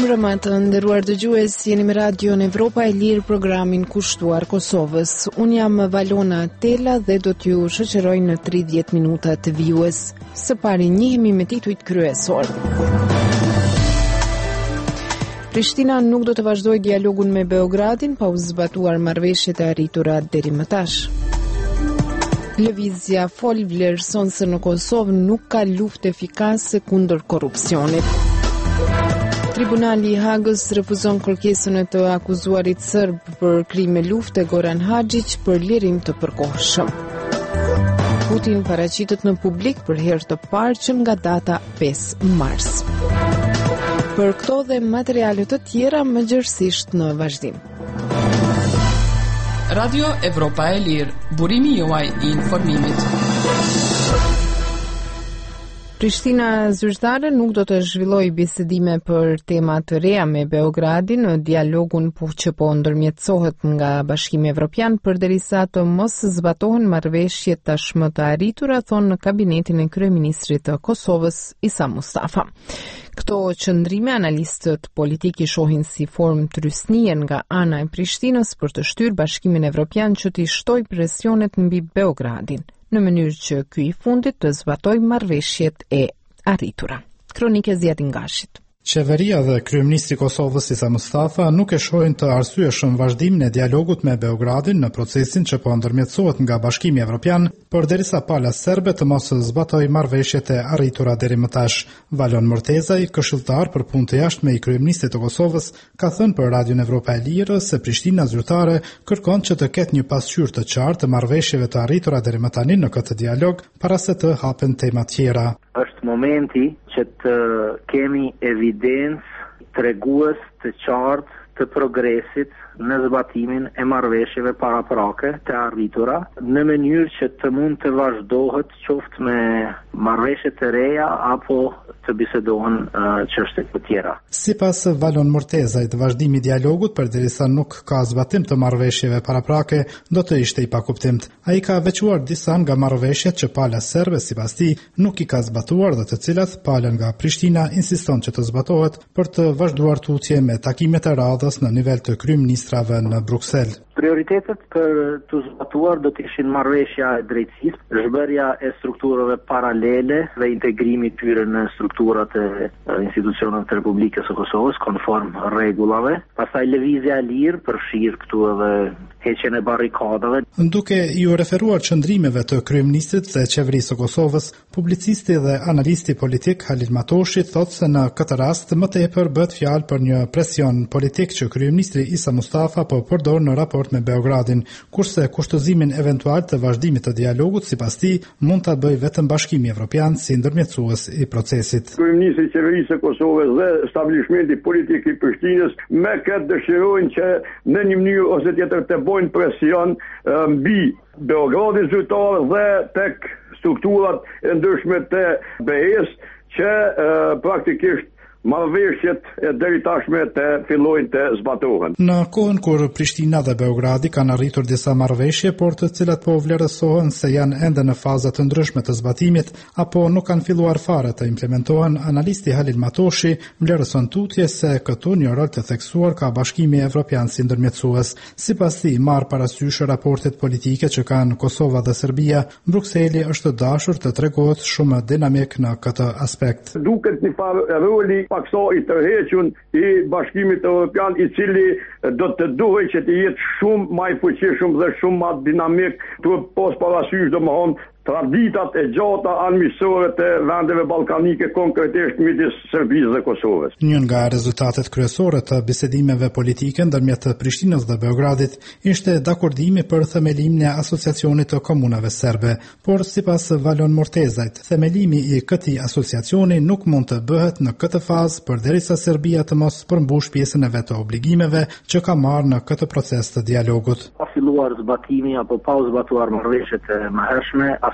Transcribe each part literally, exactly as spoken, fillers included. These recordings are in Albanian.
mbrëma të nderuar dëgjues, jeni me Radion Evropa e Lirë, programin kushtuar Kosovës. Unë jam Valona Tela dhe do t'ju shoqëroj në tridhjetë minuta të vijues. Së pari njihemi me titujt kryesor. Prishtina nuk do të vazhdojë dialogun me Beogradin pa u zbatuar marrëveshjet e arritura deri më tash. Lëvizja fol vlerëson se në Kosovë nuk ka luftë efikase kundër korrupsionit. Tribunali i Hagës refuzon kërkesën e të akuzuarit serb për krime lufte Goran Hadžić për lirim të përkohshëm. Putin paraqitet në publik për herë të parë që nga data pesë mars. Për këto dhe materiale të tjera më gjërësisht në vazhdim. Radio Evropa e Lirë, burimi juaj i informimit. Prishtina zyrtare nuk do të zhvillojë bisedime për tema të reja me Beogradin në dialogun që po ndërmjetësohet nga Bashkimi Evropian përderisa të mos zbatohen marrëveshjet tashmë të arritura, thonë në kabinetin e kryeministrit të Kosovës Isa Mustafa. Këto qëndrime analistët politik i shohin si formë trysnie nga ana e Prishtinës për të shtyrë Bashkimin Evropian që t'i shtojë presionet mbi Beogradin, në mënyrë që ky i fundit të zbatojë marrëveshjet e arritura. Kronike Zjatin Gashit. Qeveria dhe kryeministri i Kosovës Isa Mustafa nuk e shohin të arsyeshëm vazhdimin e dialogut me Beogradin në procesin që po ndërmjetësohet nga Bashkimi Evropian, përderisa pala serbe të mos zbatojë marrëveshjet e arritura deri më tash. Valon Mortezaj, këshilltar për punë të jashtme i kryeministrit të Kosovës, ka thënë për Radion Evropa e Lirë se Prishtina zyrtare kërkon që të ketë një pasqyrë të qartë të marrëveshjeve të arritura deri më tani në këtë dialog para se të hapen tema tjera. Është momenti që të kemi evidencë tregues të qartë të progresit në zbatimin e marrëveshjeve paraprake të arritura, në mënyrë që të mund të vazhdohet qoftë me marrëveshje të reja apo të bisedohen uh, çështje të tjera. Sipas Valon Mortezajt, vazhdimi i dialogut përderisa nuk ka zbatim të marrëveshjeve paraprake do të ishte i pakuptimt. Ai ka veçuar disa nga marrëveshjet që pala serbe sipas tij nuk i ka zbatuar dhe të cilat pala nga Prishtina insiston që të zbatohet për të vazhduar tutje me takimet e radhës në nivel të kryeministrave në Bruksel. Prioritetet për të zbatuar do të ishin marrëveshja e drejtësisë, zhbërja e strukturave paralele dhe integrimi tyre në strukturat e institucioneve të Republikës së Kosovës konform rregullave, pastaj lëvizja e lirë përfshirë këtu edhe heqjen e barrikadave. Duke ju referuar qëndrimeve të kryeministrit dhe qeverisë së Kosovës, publicisti dhe analisti politik Halil Matoshi thotë se në këtë rast më tepër bëhet fjalë për një presion politik që kryeministri Isa Mustafa po përdor në raport me Beogradin, kurse kushtëzimin eventual të vazhdimit të dialogut sipas tij mund ta bëjë vetëm Bashkimi Evropian si ndërmjetësues i procesit. Kryeministri i qeverisë së Kosovës dhe establishmenti politik i Prishtinës me këtë dëshirojnë që në një mënyrë ose tjetër të bojnë presion mbi Beogradin zyrtar dhe tek strukturat e ndryshme të B E-s që uh, praktikisht marrëveshjet e deri tashme të fillojnë të zbatohen. Në kohën kur Prishtina dhe Beogradi kanë arritur disa marrëveshje, por të cilat po vlerësohen se janë ende në faza të ndryshme të zbatimit apo nuk kanë filluar fare të implementohen, analisti Halil Matoshi vlerëson tutje se këtu një rol të theksuar ka Bashkimi Evropian si ndërmjetësues. Sipas tij, marr parasysh raportet politike që kanë Kosova dhe Serbia, Brukseli është dashur të tregohet shumë dinamik në këtë aspekt. Duket një farë roli paksa i tërhequn i Bashkimit Evropian, i cili do të duhet që të jetë shumë më i fuqishëm dhe shumë më dinamik, të pas parasysh domethënë traditat e gjata administratore të vendeve ballkanike, konkretisht midis Serbisë dhe Kosovës. Një nga rezultatet kryesore të bisedimeve politike ndërmjet Prishtinës dhe Beogradit ishte dakordimi për themelimin e asociacionit të komunave serbe, por sipas Valon Mortezajt, themelimi i këtij asociacioni nuk mund të bëhet në këtë fazë përderisa Serbia të mos përmbush pjesën e vet të obligimeve që ka marrë në këtë proces të dialogut. Pa filluar zbatimi apo pa u zbatuar marrëveshjet e mëhershme,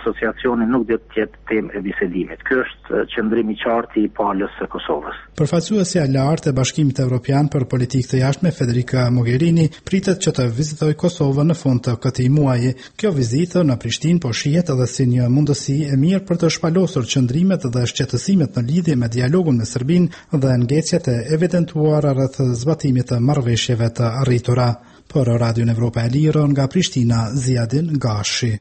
asociacioni nuk do të jetë temë e bisedimit. Ky është qëndrimi i qartë i palës së Kosovës. Përfaqësuesja e lartë e Bashkimit Evropian për Politikë të Jashtme Federica Mogherini pritet që të vizitojë Kosovën në fund të këtij muaji. Kjo vizitë në Prishtinë po shihet edhe si një mundësi e mirë për të shpalosur qëndrimet dhe shqetësimet në lidhje me dialogun me Serbinë dhe ngecjet e evidentuara rreth zbatimit të marrëveshjeve të arritura. Për Radion Evropa e Lirë nga Prishtina, Ziadin Gashi.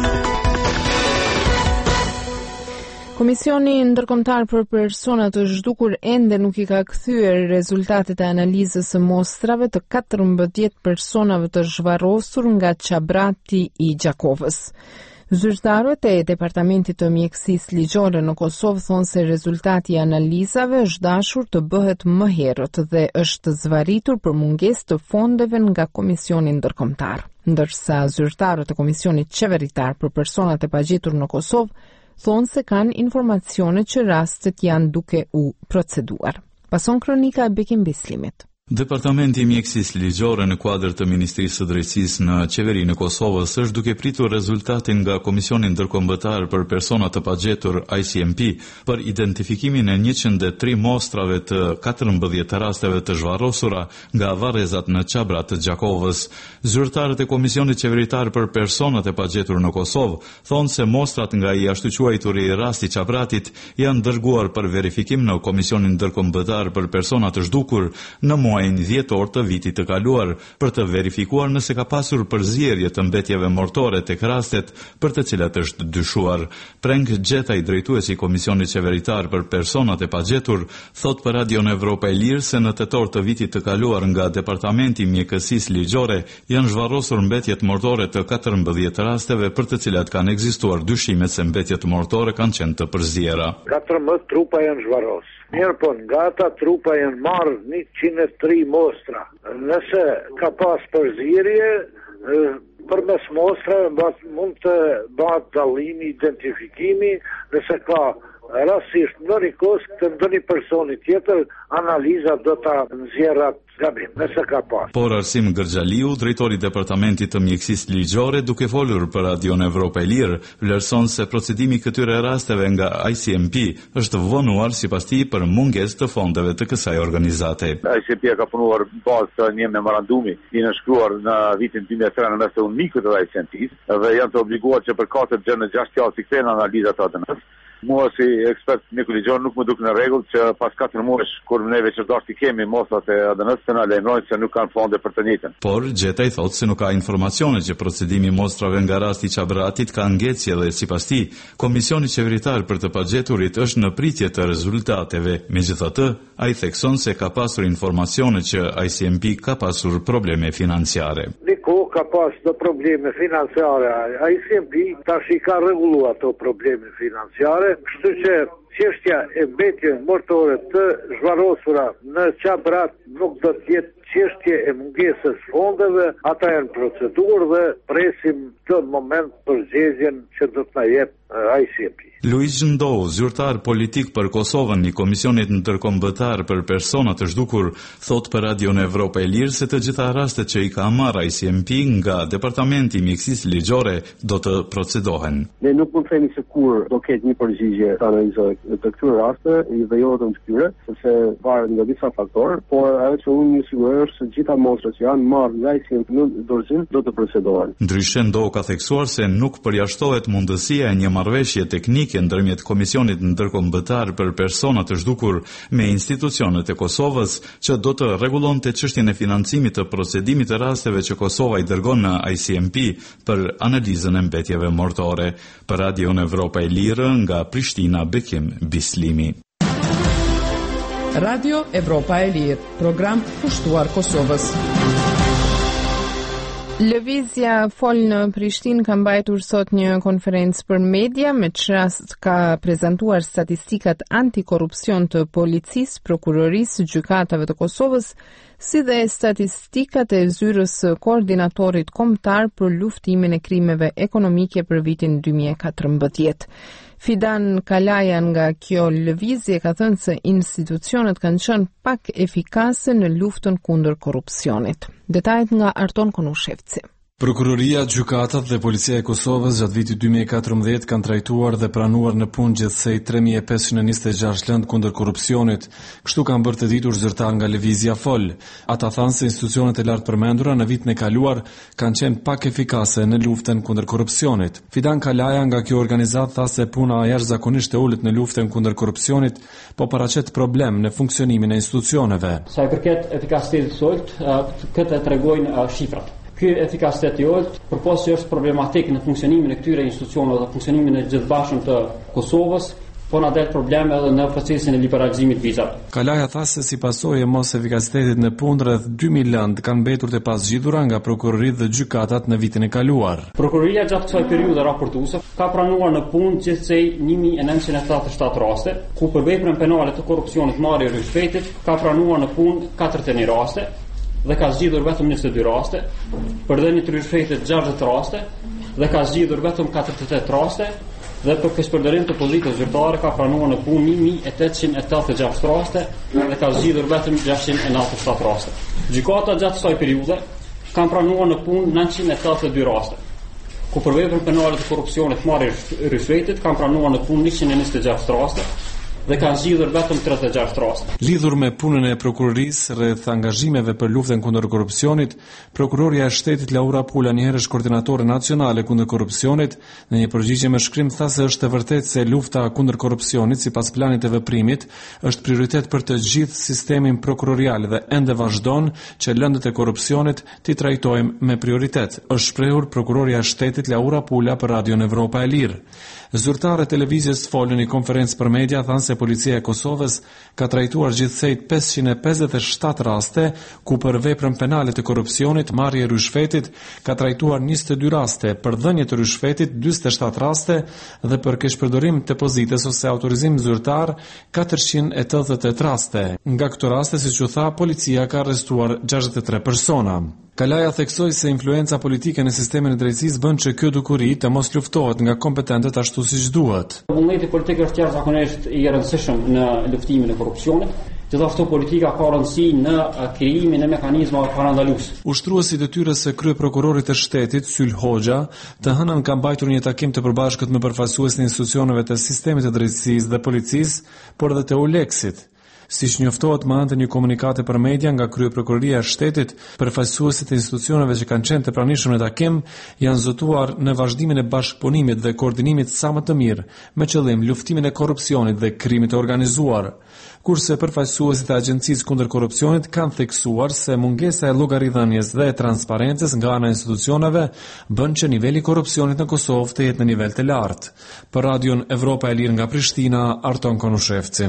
Komisioni ndërkombëtar për persona të zhdukur ende nuk i ka kthyer rezultatet e analizës së mostrave të katërmbëdhjetë personave të zhvarrosur nga qabrati i Gjakovës. Zyrtarët e Departamentit të Mjekësisë Ligjore në Kosovë thonë se rezultati i analizave është dashur të bëhet më herët dhe është zvarritur për mungesë të fondeve nga Komisioni ndërkombëtar. Ndërsa zyrtarët e Komisionit Qeveritar për personat e pagjitur në Kosovë thonë se kanë informacione që rastet janë duke u proceduar. Pason kronika e Bekim Bislimit. Departamenti i Mjekësisë Ligjore në kuadër të Ministrisë së Drejtësisë në Qeverinë e Kosovës është duke pritur rezultatin nga Komisioni ndërkombëtar për persona të pagjetur I C M P për identifikimin e njëqind e tre mostrave të katërmbëdhjetë rasteve të zhvarrosura nga varrezat në qabrat të Gjakovës. Zyrtarët e Komisionit Qeveritar për personat e pagjetur në Kosovë thonë se mostrat nga i ashtu quajturi rasti qabratit janë dërguar për verifikim në Komisionin ndërkombëtar për persona të zhdukur në muajin dhjetor të vitit të kaluar për të verifikuar nëse ka pasur përzierje të mbetjeve mortore tek rastet për të cilat është dyshuar. Prenk Gjetaj, drejtuesi i Komisionit Qeveritar për personat e pagjetur, thot për Radion Evropa e Lirë se në tetor të vitit të kaluar nga Departamenti i Mjekësisë Ligjore janë zhvarrosur mbetjet mortore të katërmbëdhjetë rasteve për të cilat kanë ekzistuar dyshimet se mbetjet mortore kanë qenë të përziera. katërmbëdhjetë trupa janë zhvarrosur. Mirë po, nga ata trupa janë marrë njëqind e tre mostra. Nëse ka pas përzierje, përmes mostrave mund të bëhet dallimi, identifikimi, nëse ka rastisht në rikosk të ndonjë personi tjetër, analiza do ta nxjerrat gabim, nëse ka pas. Por Arsim Gërxhaliu, drejtori i Departamentit të Mjekësisë Ligjore, duke folur për Radion Evropa e Lirë, vlerëson se procedimi këtyre rasteve nga I C M P është vonuar sipas tij për mungesë të fondeve të kësaj organizate. I C M P ka punuar bazë të një memorandumi i nënshkruar në vitin dy mijë e tre në mes të unikut të I C M P-s dhe janë të obliguar që për katër gjë në gjashtë javë të kthejnë analizat A D N-s. Mua si ekspert Miku Ligjor nuk më duk në rregull që pas katër muajsh kur ne veçordash i kemi mostrat e A D N-s të na lajmërojnë se nuk kanë fonde për të njëjtën. Por Gjetaj thotë se nuk ka informacione që procedimi i mostrave nga rasti i qabratit ka ngecje dhe sipas tij Komisioni Qeveritar për të pagjeturit është në pritje të rezultateve. Megjithatë, ai thekson se ka pasur informacione që I C M P ka pasur probleme financiare. Niko ka pas do probleme financiare. I C M P tash i ka rregulluar ato probleme financiare, kështu që çështja e mbetjeve mortore të zhvarrosura në qabrat nuk do të jetë çështje e mungesës fondeve, ata janë procedurë dhe presim të moment për zgjedhjen që do të na jep I C M P. Luiz Ndou, zyrtar politik për Kosovën i Komisionit ndërkombëtar për persona të zhdukur, thot për Radion Evropa e Lirë se të gjitha rastet që i ka marrë I C M P nga Departamenti i Mjekësisë Ligjore do të procedohen. Ne nuk mund të themi se kur do ketë një përgjigje të analizë të këtyre raste dhe jo vetëm të këtyre, sepse varet nga disa faktorë, por ajo që unë ju siguroj është se gjitha mostrat që janë marrë nga I C M P në dorëzim do të procedohen. Ndryshe Ndou ka theksuar se nuk përjashtohet mundësia e një marrëveshje teknike ndërmjet Komisionit ndërkombëtar për persona të zhdukur me institucionet e Kosovës që do të rregullonte çështjen e financimit të procedimit të rasteve që Kosova i dërgon në I C M P për analizën e mbetjeve mortore. Për Radion Evropa e Lirë nga Prishtina, Bekim Bislimi. Radio Evropa e Lirë, program kushtuar Kosovës. Lëvizja fol në Prishtinë ka mbajtur sot një konferencë për media me çrast ka prezantuar statistikat antikorrupsion të policisë, prokurorisë, gjykatave të Kosovës, si dhe statistikat e zyrës së koordinatorit kombëtar për luftimin e krimeve ekonomike për vitin dy mijë e katërmbëdhjetë. Fidan Kalajan nga kjo lëvizje ka thënë se institucionet kanë qenë pak efikase në luftën kundër korrupsionit. Detajet nga Arton Konushevci. Prokuroria, gjykatat dhe policia e Kosovës gjatë vitit dy mijë e katërmbëdhjetë kanë trajtuar dhe pranuar në punë gjithsej tre mijë e pesëqind e njëzet e gjashtë lëndë kundër korrupsionit, kështu kanë bërë të ditur zyrtar nga Lëvizja Fol. Ata thanë se institucionet e lartë përmendura në vitin e kaluar kanë qenë pak efikase në luftën kundër korrupsionit. Fidan Kalaja nga kjo organizatë tha se puna jashtëzakonisht e ulët në luftën kundër korrupsionit po paraqet problem në funksionimin e institucioneve. Sa i përket efikasitetit të solt, këtë tregojnë shifrat. Ky efikasitet i olt, përpos që është problematik në funksionimin e këtyre institucioneve dhe funksionimin e gjithbashëm të Kosovës, po na del probleme edhe në procesin e liberalizimit vizave. Kalaja tha se si pasojë e mos efikasitetit në punë rreth dy mijë lëndë kanë mbetur të pasgjidhura nga prokuroritë dhe gjykatat në vitin e kaluar. Prokuroria gjatë kësaj periudhe raportuese ka pranuar në punë gjithsej një mijë e nëntëqind e tetëdhjetë e shtatë raste, ku për veprën penale të korrupsionit, marrje e rishfetit ka pranuar në punë katërtëdhjetë e një raste dhe ka zgjidhur vetëm njëzet e dy raste, për dhënie të rishfetit gjashtëdhjetë raste dhe ka zgjidhur vetëm katërtëdhjetë e tetë raste dhe për keqpërdorim të pozitës zyrtare ka pranuar në punë një mijë e tetëqind e tetëdhjetë e gjashtë raste dhe ka zgjidhur vetëm gjashtëqind e nëntëdhjetë e shtatë raste. Gjykata gjatë kësaj periudhe kanë pranuar në punë nëntëqind e tetëdhjetë e dy raste, ku për veprën penale të korrupsionit, marrje e rishfetit kanë pranuar në punë njëqind e njëzet e gjashtë raste dhe kanë zgjidhur vetëm tridhjetë e gjashtë raste. Lidhur me punën e prokurorisë rreth angazhimeve për luftën kundër korrupsionit, prokuroria e shtetit Laura Pula, njëherësh koordinatore nacionale kundër korrupsionit, në një përgjigje me shkrim tha se është e vërtetë se lufta kundër korrupsionit sipas planit të veprimit është prioritet për të gjithë sistemin prokurorial dhe ende vazhdon që lëndët e korrupsionit t'i trajtojmë me prioritet, është shprehur prokuroria e shtetit Laura Pula për Radion Evropa e Lirë. Zyrtarët e Lëvizjes Fol në një konferencë për media thanë se policia e Kosovës ka trajtuar gjithsej pesëqind e pesëdhjetë e shtatë raste, ku për veprën penale të korrupsionit, marrje e rishfetit ka trajtuar njëzet e dy raste, për dhënie të rishfetit dyzet e shtatë raste dhe për keqpërdorim të pozitës ose autorizim zyrtar katërqind e tetëdhjetë e tetë raste. Nga këto raste, siç u tha, policia ka arrestuar gjashtëdhjetë e tre persona. Kalaja theksoi se influenca politike në sistemin e drejtësisë bën që kjo dukuri të mos luftohet nga kompetentët ashtu siç duhet. Vullneti politik është jashtëzakonisht i rëndësishëm në luftimin e korrupsionit. Gjithashtu politika ka rëndësi në krijimin e mekanizmave parandalues. Ushtruesi i detyrës së kryeprokurorit të shtetit, Syl Hoxha, të hënën ka mbajtur një takim të përbashkët me përfaqësuesin e institucioneve të sistemit të drejtësisë dhe policisë, por edhe të Uleksit. Siç njoftohet me anë të një komunikati për media nga kryeprokuroria e shtetit, përfaqësuesit e institucioneve që kanë qenë të pranishëm në takim janë zotuar në vazhdimin e bashkëpunimit dhe koordinimit sa më të mirë me qëllim luftimin e korrupsionit dhe krimit të organizuar. Kurse përfaqësuesit e Agjencisë kundër korrupsionit kanë theksuar se mungesa e llogaridhënies dhe e transparencës nga ana e institucioneve bën që niveli i korrupsionit në Kosovë të jetë në nivel të lartë. Për Radion Evropa e Lirë nga Prishtina, Arton Konushevci.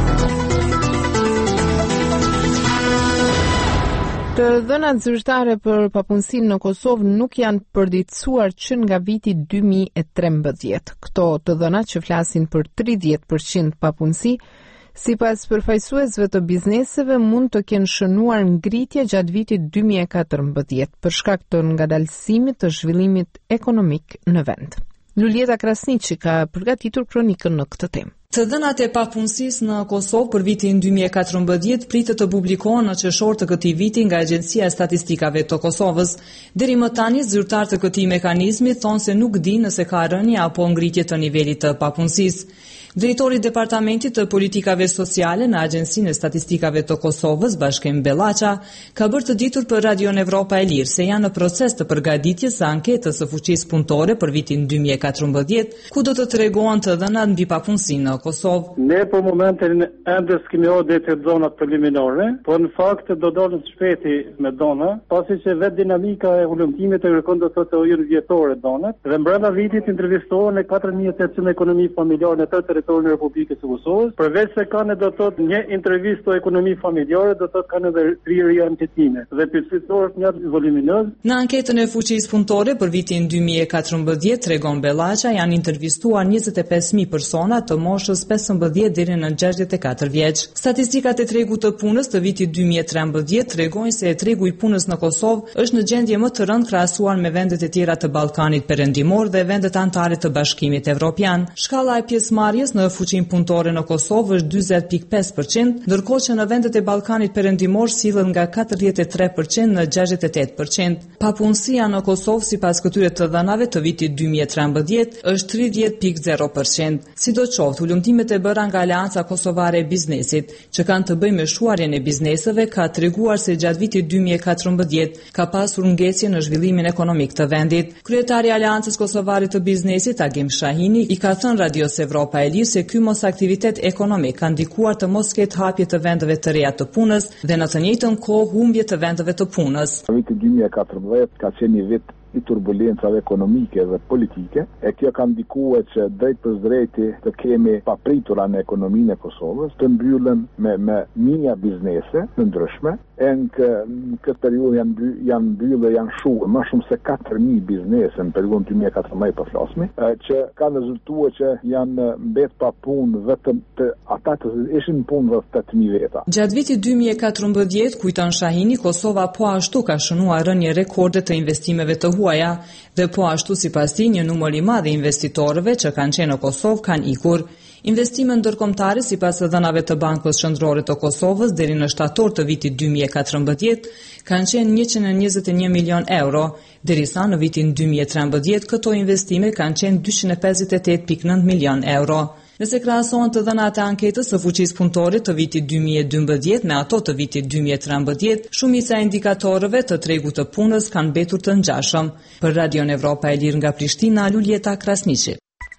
Të dhënat zyrtare për papunësinë në Kosovë nuk janë përditësuar që nga viti dy mijë e trembëdhjetë. Këto të dhënat që flasin për tridhjetë përqind papunësi, sipas përfaqësuesve të bizneseve mund të kenë shënuar ngritje gjatë vitit dy mijë e katërmbëdhjetë për shkak të ngadalësimit të zhvillimit ekonomik në vend. Lulieta Krasniqi ka përgatitur kronikën në këtë temë. Të dhënat e papunësisë në Kosovë për vitin dy mijë e katërmbëdhjetë pritet të publikohen në qershor të këtij viti nga Agjencia e Statistikave të Kosovës. Deri më tani zyrtarët e këtij mekanizmi thonë se nuk dinë nëse ka rënje apo ngritje të nivelit të papunësisë. Drejtori i Departamentit të Politikave Sociale në Agjencinë e Statistikave të Kosovës, Bashkem Bellaqa, ka bërë të ditur për Radion Evropa e Lirë se janë në proces të përgatitjes së anketës së fuqisë punëtore për vitin dy mijë e katërmbëdhjetë, ku do të tregohen të dhënat mbi papunësinë në Kosovë. Ne për momentin ende s'kemi ode të zonat preliminare, por në fakt do dolën shpejti me dona, pasi që vetë dinamika e ulëmtimit të kërkon do thotë ujë vjetore donat, dhe brenda vitit intervistohen e katër mijë e tetëqind ekonomi familjare në tërë territorin e Republikës së Kosovës, përveç se kanë do thotë një intervistë ekonomi familjare, do thotë kanë edhe trirë anketime dhe pyetëtor një voluminöz. Në anketën e fuqisë punëtore për vitin dy mijë e katërmbëdhjetë, tregon Bellaqa, janë intervistuar njëzet e pesë mijë persona të moshës pesëmbëdhjetë deri në gjashtëdhjetë e katër vjeç. Statistikat e tregut të punës të vitit dy mijë e trembëdhjetë tregojnë se tregu i punës në Kosovë është në gjendje më të rëndë krahasuar me vendet e tjera të Ballkanit Perëndimor dhe vendet anëtare të Bashkimit Evropian. Shkalla e pjesëmarrjes në fuqinë punëtore në Kosovë është dyzet pikë pesë përqind, ndërkohë që në vendet e Ballkanit Perëndimor sillet nga katërdhjetë e tre përqind në gjashtëdhjetë e tetë përqind. Papunësia në Kosovë sipas këtyre të dhënave të vitit dy mijë e trembëdhjetë është tridhjetë pikë zero përqind. Sidoqoftë, ulëmtimet e bëra nga Aleanca Kosovare e Biznesit, që kanë të bëjnë me shuarjen e bizneseve, ka treguar se gjatë vitit dy mijë e katërmbëdhjetë ka pasur ngecje në zhvillimin ekonomik të vendit. Kryetari i Aleancës Kosovare të Biznesit, Agim Shahini, i ka thënë Radios Evropa e Lirë se ky mos aktivitet ekonomik ka ndikuar të mos ketë hapje të vendeve të reja të punës dhe në të njëjtën kohë humbje të vendeve të punës. Viti dy mijë e katërmbëdhjetë ka qenë një vit i turbulencave ekonomike dhe politike, e kjo ka ndikuar që drejt për drejti të kemi papritura në ekonominë e Kosovës, të mbyllen me, me mija biznese të ndryshme, e në këtë periudhë janë, by, janë mbyllë, janë shuar më shumë se katër mijë biznese në periudhën dy mijë e katërmbëdhjetë po flasmi, që kanë rezultuar që janë mbet pa punë vetëm të ata që ishin punë rreth tetë mijë veta. Gjatë vitit dy mijë e katërmbëdhjetë, kujton Shahini, Kosova po ashtu ka shënuar rënje rekorde të investimeve të huaja dhe po ashtu sipas tij një numër i madh i investitorëve që kanë qenë në Kosovë kanë ikur. Investimet ndërkombëtare sipas dhënave të Bankës Qendrore të Kosovës deri në shtator të vitit dy mijë e katërmbëdhjetë kanë qenë njëqind e njëzet e një milion euro, derisa në vitin dy mijë e trembëdhjetë këto investime kanë qenë dyqind e pesëdhjetë e tetë pikë nëntë milion euro. Nëse krahasohen të dhënat e anketës së fuqisë punëtore të vitit dy mijë e dymbëdhjetë me ato të vitit dy mijë e trembëdhjetë, shumica e indikatorëve të tregut të punës kanë mbetur të ngjashëm. Për Radion Evropa e Lirë nga Prishtina, Luljeta Krasniqi.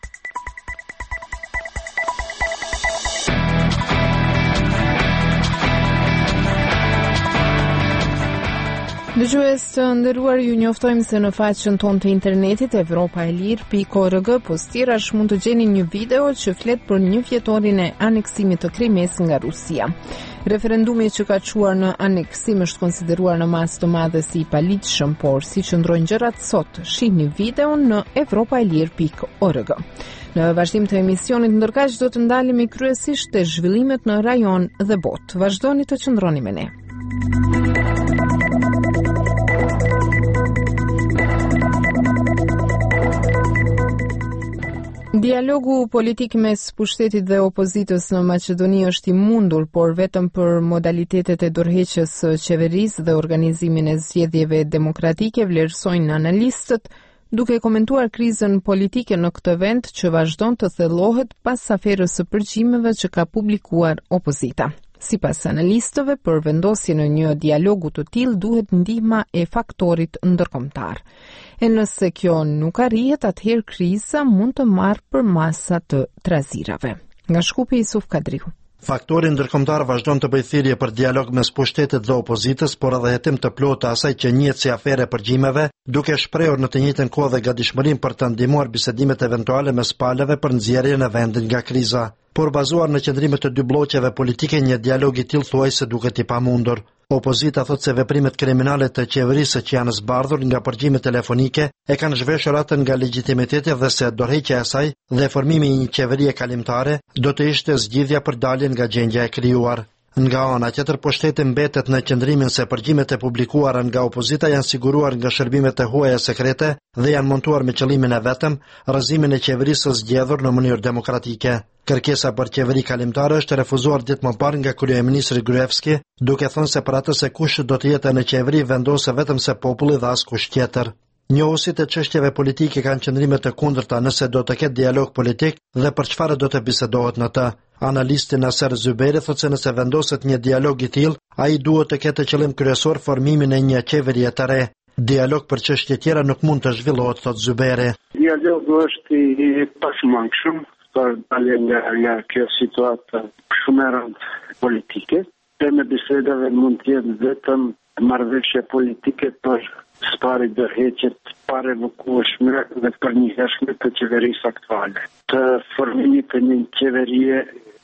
Dëgjues të nderuar, ju njoftojmë se në faqen tonë të internetit evropa e lirë pikë org postirash mund të gjeni një video që flet për një vjetorin e aneksimit të Krimes nga Rusia. Referendumi që ka quar në aneksim është konsideruar në masë të madhe si i paligjshëm, por si qëndrojnë gjërat sot, shihni videon në evropa e lirë pikë org. Në vazhdim të emisionit ndërkaq do të ndalemi kryesisht te zhvillimet në rajon dhe botë. Vazhdoni të qëndroni me ne. Dialogu politik mes pushtetit dhe opozitës në Maqedoni është i mundur, por vetëm për modalitetet e dorëheqjes së qeverisë dhe organizimin e zgjedhjeve demokratike, vlerësojnë analistët, duke komentuar krizën politike në këtë vend që vazhdon të thellohet pas aferës së përgjimeve që ka publikuar opozita. Sipas analistëve, për vendosjen e një dialogu të tillë duhet ndihma e faktorit ndërkombëtar. E nëse kjo nuk arrihet, atëherë kriza mund të marrë për masa të trazirave. Nga Shkupi, Isuf Kadriu. Faktori ndërkombëtar vazhdon të bëjë thirrje për dialog mes pushtetit dhe opozitës, por edhe hetim të plotë asaj që njihet si afere përgjimeve, duke shprehur në të njëjtën kohë dhe gatishmërinë për të ndihmuar bisedimet eventuale mes palëve për nxjerrjen e vendit nga kriza. Por bazuar në qëndrimet të dy bloqeve politike, një dialog i tillë thuajse duket i pamundur. Opozita thot se veprimet kriminale të qeverisë që janë zbardhur nga përgjime telefonike e kanë zhveshur atë nga legitimiteti dhe se dorëheqja e saj dhe formimi i një qeverie kalimtare do të ishte zgjidhja për daljen nga gjendja e krijuar. Nga ana tjetër, pushteti mbetet në qëndrimin se përgjimet e publikuara nga opozita janë siguruar nga shërbimet e huaja sekrete dhe janë montuar me qëllimin e vetëm rrëzimin e qeverisë së zgjedhur në mënyrë demokratike. Kërkesa për qeveri kalimtare është refuzuar ditë më parë nga kryeministri Gruevski, duke thënë se për atë se kush do të jetë në qeveri vendose vetëm se populli dhe askush tjetër. Njohuesit e çështjeve politike kanë qëndrime të kundërta nëse do të ketë dialog politik dhe për çfarë do të bisedohet në të. Analisti Naser Zyberi thotë se nëse vendoset një dialog i tillë, ai duhet të ketë qëllim kryesor formimin e një qeverie të re. Dialog për çështje tjera nuk mund të zhvillohet, thotë Zyberi. Dialogu është i pashmangshëm për dalje nga, nga kjo situatë shumë e rëndë politike. Teme bisedave mund të jetë vetëm marrëveshje politike për spari dorëheqjet pa revokueshme dhe për njëhershme të qeverisë aktuale. Të formimit të një qeverie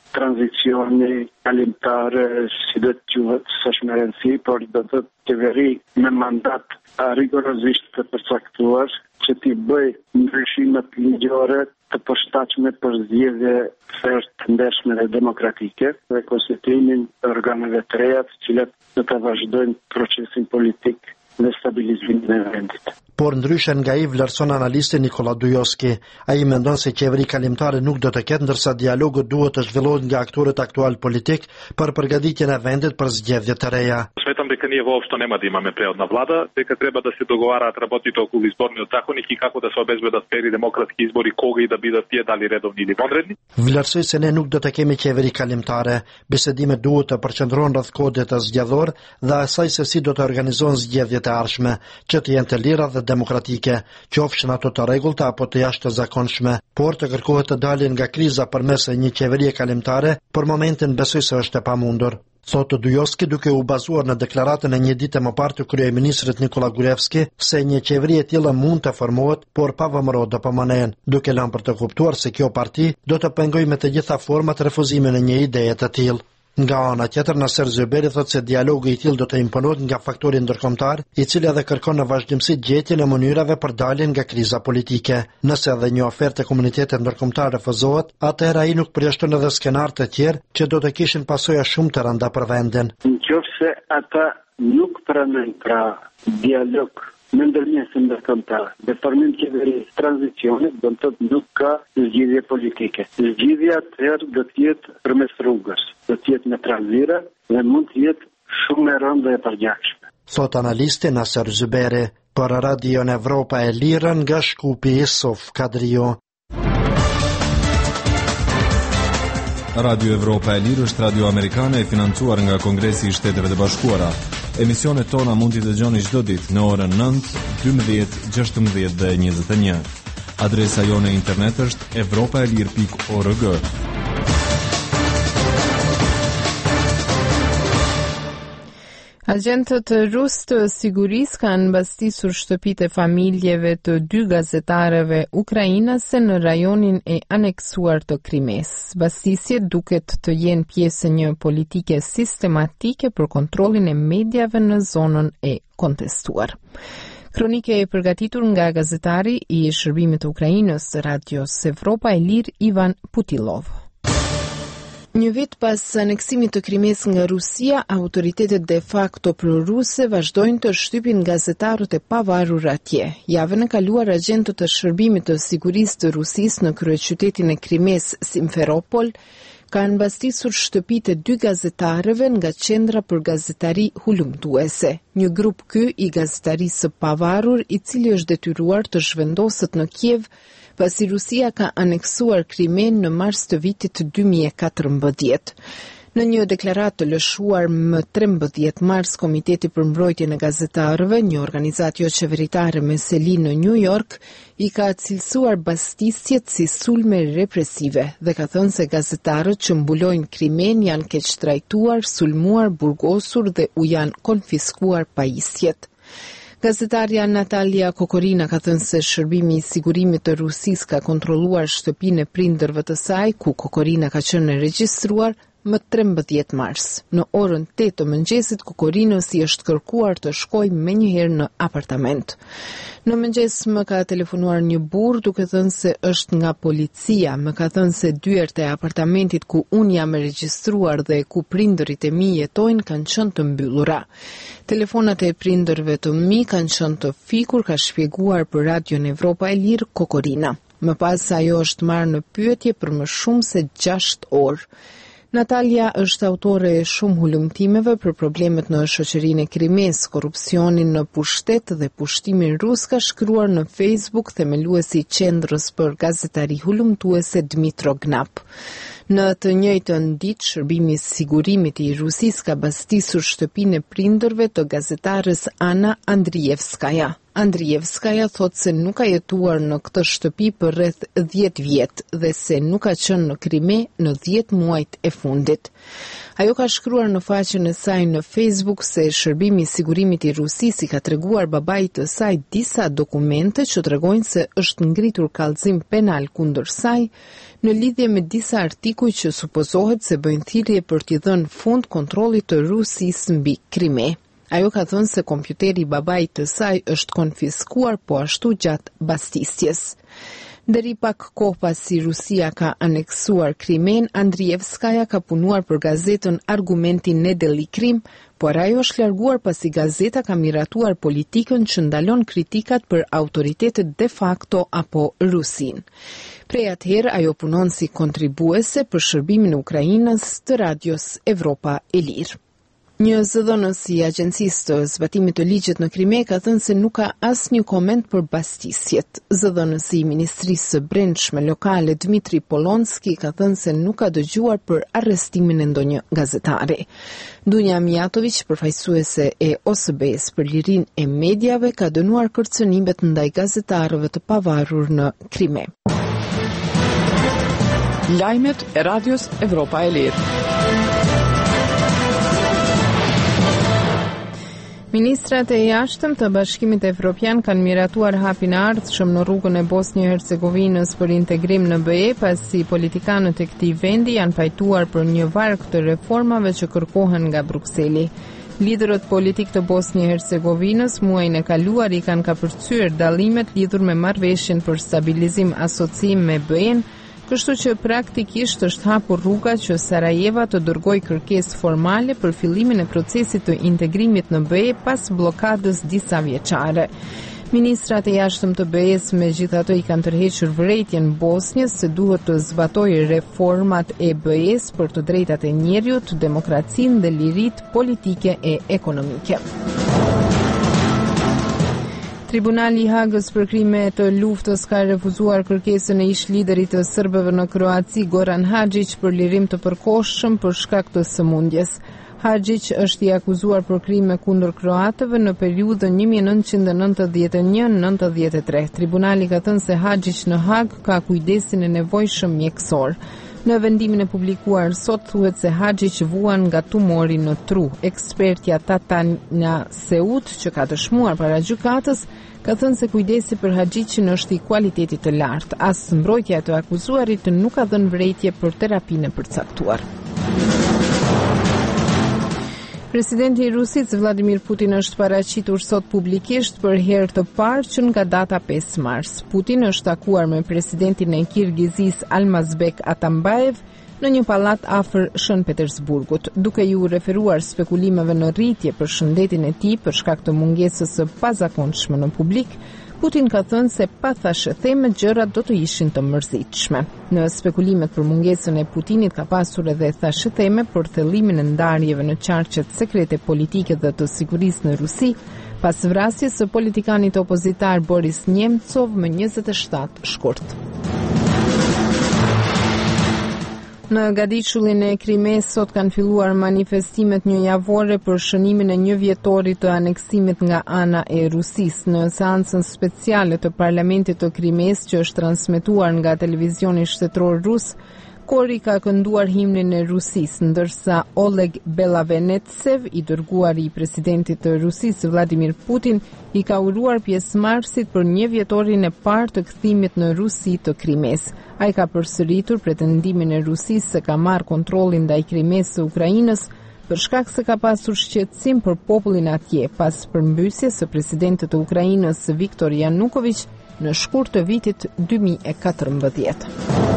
tranzicioni kalimtare, si do të quhet, s'është më rëndësi, por do të qeveri me mandat rigorozisht të përcaktuar që t'i bëj ndryshimet ligjore të përshtatshme për zgjedhje fair, të ndershme dhe demokratike dhe konstituimin të organeve të reja, të cilat do të vazhdojnë procesin politik dhe stabilizimin e vendit. por ndryshe nga i vlerëson analisti Nikola Dujoski. Ai mendon se qeveri kalimtare nuk do të ketë, ndërsa dialogu duhet të zhvillohet nga aktorët aktual politik për përgatitjen e vendit për zgjedhje të reja. Сметам дека ние воопшто нема да имаме преодна влада, дека треба да се договараат работите околу изборниот законник и како да се обезбедат фери демократски избори, кога и да бидат тие, дали редовни или вонредни. Vlerësoj se ne nuk do të kemi qeveri kalimtare. Bisedimet duhet të përqendrohen rreth kodit të zgjedhor dhe asaj se si do të organizohen zgjedhjet e ardhshme, që të jenë të lira dhe demokratike, qofshin ato të rregullta apo të jashtëzakonshme, por të kërkohet të dalin nga kriza përmes një qeverie kalimtare, për momentin besoj se është e pamundur. Thotë Dujoski duke u bazuar në deklaratën e një dite më parë të kryeministrit Nikola Gruevski se një qeveri e tillë mund të formohet, por pa vëmëro do pëmënen, duke lënë për të kuptuar se kjo parti do të pengoj me të gjitha format refuzimin e një ideje të tillë. Nga ana tjetër, Naser Zyberi thotë se dialogu i tillë do të imponohet nga faktori ndërkombëtar, i cili edhe kërkon në vazhdimsi gjetjen e mënyrave për daljen nga kriza politike. Nëse edhe një ofertë e komunitetit ndërkombëtar refuzohet, atëherë ai nuk përjashton edhe skenar të tjerë që do të kishin pasoja shumë të rënda për vendin. Nëse ata nuk pranojnë pra dialog me ndërmjetësin ndërkombëtar dhe formim qeverisë tranzicionit, do të thotë nuk ka zgjidhje politike. Zgjidhja atëherë do të jetë përmes rrugës, do të jetë me trazira dhe mund të jetë shumë e rëndë dhe e përgjithshme. Thot analisti Naser Zyberi, për Radio Evropa e Lirë nga Shkupi Sof Kadrio. Radio Evropa e Lirë është radio amerikane e financuar nga Kongresi i Shteteve të Bashkuara. Emisionet tona mund t'i dëgjoni çdo ditë në orën nëntë, dymbëdhjetë, gjashtëmbëdhjetë dhe njëzet e një. Adresa jone e internet është evropaelir pikë org. Agentët rusë të sigurisë kanë mbastisur shtëpitë e familjeve të dy gazetarëve ukrainase në rajonin e aneksuar të Krimes. Mbastisjet duket të jenë pjesë e një politike sistematike për kontrollin e mediave në zonën e kontestuar. Kronike e përgatitur nga gazetari i shërbimit të Ukrainës Radios Evropa e Lirë Ivan Putilov. Një vit pas aneksimit të Krimes nga Rusia, autoritetet de facto proruse vazhdojnë të shtypin gazetarët e pavarur atje. Javën e kaluar, agentët të shërbimit të sigurisë të Rusisë në kryeqytetin e Krimes, Simferopol, kanë mbastisur shtëpitë e dy gazetarëve nga qendra për gazetari hulumtuese. Një grup ky i gazetarisë së pavarur, i cili është detyruar të zhvendoset në Kiev, pasi Rusia ka aneksuar Krimen në mars të vitit dy mijë e katërmbëdhjetë. Në një deklaratë të lëshuar më trembëdhjetë mars, Komiteti për Mbrojtjen e Gazetarëve, një organizatë jo qeveritare me seli në New York, i ka cilësuar mbastisjet si sulme represive dhe ka thënë se gazetarët që mbulojnë Krimen janë keq trajtuar, sulmuar, burgosur dhe u janë konfiskuar pajisjet. Gazetarja Natalia Kokorina ka thënë se shërbimi i sigurimit të Rusisë ka kontrolluar shtëpinë e prindërve të saj, ku Kokorina ka qenë regjistruar më trembëdhjetë mars. Në orën tetë të mëngjesit, Kokorinës i është kërkuar të shkojë menjëherë në apartament. Në mëngjes më ka telefonuar një burr duke thënë se është nga policia. Më ka thënë se dyert e apartamentit ku unë jam regjistruar dhe ku prindërit e mi jetojnë kanë qenë të mbyllura. Telefonat e prindërve të mi kanë qenë të fikur, ka shpjeguar për Radion Evropa e Lirë Kokorina. Më pas ajo është marrë në pyetje për më shumë se gjashtë orë. Natalia është autore e shumë hulumtimeve për problemet në shoqërinë e Krimes, korrupsionin në pushtet dhe pushtimin rus, ka shkruar në Facebook themeluesi i qendrës për gazetari hulumtuese Dmitro Gnap. Në të njëjtën ditë, shërbimi i sigurimit i Rusisë ka mbastisur shtëpinë e prindërve të gazetarës Ana Andrievskaja. Andrievskaja thot se nuk ka jetuar në këtë shtëpi për rreth dhjetë vjet dhe se nuk ka qenë në Krime në dhjetë muajt e fundit. Ajo ka shkruar në faqen e saj në Facebook se shërbimi i sigurimit i Rusisë i ka treguar babait të saj disa dokumente që tregojnë se është ngritur kallëzim penal kundër saj në lidhje me disa artikuj që supozohet se bëjnë thirrje për t'i dhënë fund kontrollit të Rusisë mbi Krime. Ajo ka thënë se kompjuteri i babait të saj është konfiskuar po ashtu gjatë mbastisjes. Deri pak kohë pasi Rusia ka aneksuar Krimen, Andrievskaja ka punuar për gazetën Argumenti Nedeli Krim, por ajo është larguar pasi gazeta ka miratuar politikën që ndalon kritikat për autoritetet de facto apo Rusin. Prej atëherë ajo punon si kontribuese për shërbimin e Ukrainës të radios Evropa e Lirë. Një zëdhënës i agjencisë të zbatimit të ligjit në Krime ka thënë se nuk ka asnjë koment për bastisjet. Zëdhënës i Ministrisë së Brendshme lokale Dmitri Polonski ka thënë se nuk ka dëgjuar për arrestimin e ndonjë gazetari. Dunja Mijatović, përfaqësuese e O S B-s për lirinë e mediave, ka dënuar kërcënimet ndaj gazetarëve të pavarur në Krime. Lajmet e radios Evropa e Lirë. Ministrat e jashtëm të Bashkimit Evropian kanë miratuar hapin e ardhshëm në rrugën e Bosnjë-Hercegovinës për integrim në B E, pasi politikanët e këtij vendi janë pajtuar për një varg të reformave që kërkohen nga Brukseli. Liderët politik të Bosnjë-Hercegovinës muajin e kaluar i kanë kapërcyer dallimet lidhur me marrëveshjen për stabilizim asocim me B E-n, kështu që praktikisht është hapur rruga që Sarajeva të dërgojë kërkesë formale për fillimin e procesit të integrimit në B E pas bllokadës disa vjeçare. Ministrat e jashtëm të B E-s megjithatë i kanë tërhequr vërejtjen Bosnjës se duhet të zbatojë reformat e B E-s për të drejtat e njerëzit, demokracinë dhe liritë politike e ekonomike. Tribunali i Hagës për krime të luftës ka refuzuar kërkesën e ish liderit të serbëve në Kroaci Goran Hadžić për lirim të përkohshëm për shkak të sëmundjes. Hadžić është i akuzuar për krime kundër kroatëve në periudhën një mijë nëntëqind e nëntëdhjetë e një deri në nëntëdhjetë e tre. Tribunali ka thënë se Hadžić në Hag ka kujdesin e nevojshëm mjekësor. Në vendimin e publikuar sot thuhet se Hadžić vuan nga tumori në tru. Ekspertja Tatjana Seut, që ka dëshmuar para gjykatës, ka thënë se kujdesi për Hadžićin është i kualitetit të lartë. As mbrojtja e të akuzuarit nuk ka dhënë vërejtje për terapinë e përcaktuar. Presidenti i Rusisë Vladimir Putin është paraqitur sot publikisht për herë të parë që nga data pesë mars. Putin është takuar me presidentin e Kirgizisë Almazbek Atambayev në një pallat afër Shën Petersburgut, duke ju referuar spekulimeve në rritje për shëndetin e tij për shkak të mungesës së pazakonshme në publik. Putin ka thënë se pa thashëtheme gjërat do të ishin të mërzitshme. Në spekulimet për mungesën e Putinit ka pasur edhe thashëtheme për thellimin e ndarjeve në qarqet sekrete politike dhe të sigurisë në Rusi, pas vrasjes së politikanit opozitar Boris Nemtsov më njëzet e shtatë shkurt. Në Gadiçullin e Krimes sot kanë filluar manifestimet njëjavore për shënimin e një vjetorit të aneksimit nga ana e Rusisë. Në seancën speciale të Parlamentit të Krimes që është transmetuar nga televizioni shtetëror rus, Kori ka kënduar himnin e Rusisë, ndërsa Oleg Belavenetsev, i dërguar i presidentit të Rusisë Vladimir Putin, i ka uruar pjesëmarrësit për një vjetorin e parë të kthimit në Rusi të Krimes. Ai ka përsëritur pretendimin e Rusisë se ka marrë kontrollin ndaj Krimes së Ukrainës për shkak se ka pasur shqetësim për popullin atje pas përmbysjes së presidentit të Ukrainës Viktor Yanukovych në shkurt të vitit dy mijë e katërmbëdhjetë.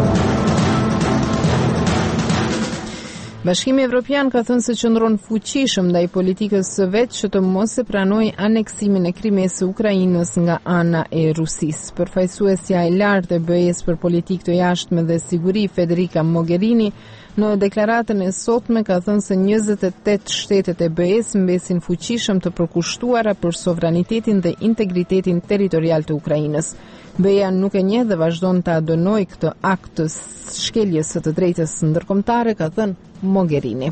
Bashkimi Evropian ka thënë se qëndron fuqishëm ndaj politikës së vet që të mos e pranojë aneksimin e Krimes së Ukrainës nga ana e Rusisë. Përfaqësuesja e lartë e B E-s për politikë të jashtme dhe siguri Federica Mogherini në deklaratën e sotme ka thënë se njëzet e tetë shtetet e B E-s mbesin fuqishëm të përkushtuara për sovranitetin dhe integritetin territorial të Ukrainës. B E-a nuk e njeh dhe vazhdon ta dënojë këtë akt të shkeljes së të drejtës ndërkombëtare, ka thënë Mogherini.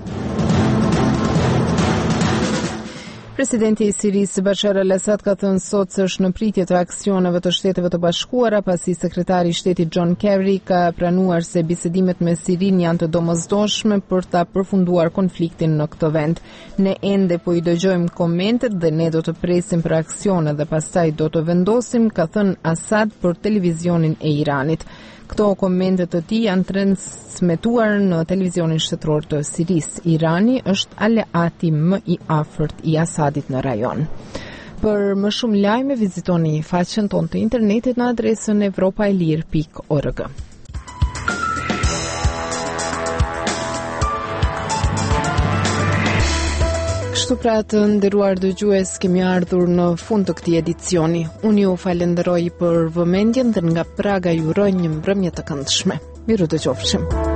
Presidenti i Sirisë Bashar al-Assad ka thënë sot se është në pritje të aksioneve të Shteteve të Bashkuara pasi sekretari i Shtetit John Kerry ka pranuar se bisedimet me Sirinë janë të domosdoshme për ta përfunduar konfliktin në këtë vend. Ne ende po i dëgjojmë komentet dhe ne do të presim për aksione dhe pastaj do të vendosim, ka thënë Assad për televizionin e Iranit. Këto komente të tij janë transmetuar në televizionin shtetëror të Sirisë. Irani është aleati më i afërt i Asadit në rajon. Për më shumë lajme vizitoni faqen tonë të internetit në adresën evropaelir pikë org. Kështu pra të nderuar dëgjues, kemi ardhur në fund të këtij edicioni. Unë ju falenderoj për vëmendjen dhe nga Praga ju uroj një mbrëmje të këndshme. Miru dëgjofshim.